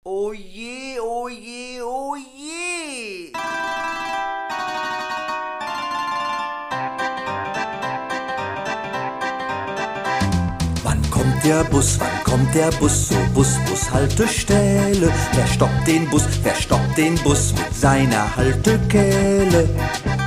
Oh je, oh je, oh je. Wann kommt der Bus, wann kommt der Bus zur Bushaltestelle? Wer stoppt den Bus mit seiner Haltekehle?